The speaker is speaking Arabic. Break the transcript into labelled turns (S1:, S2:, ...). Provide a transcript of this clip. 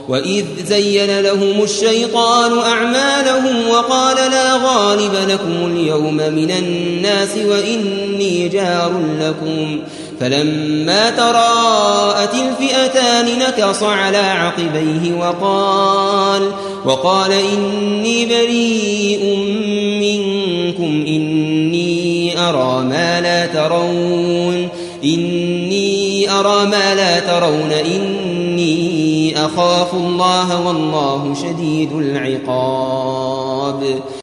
S1: وإذ زين لهم الشيطان أعمالهم وقال لا غالب لكم اليوم من الناس وإني جار لكم فلما تراءت الفئتان نكص على عقبيه وقال إني بريء منكم إني أرى ما لا ترون إني أخاف الله والله شديد العقاب.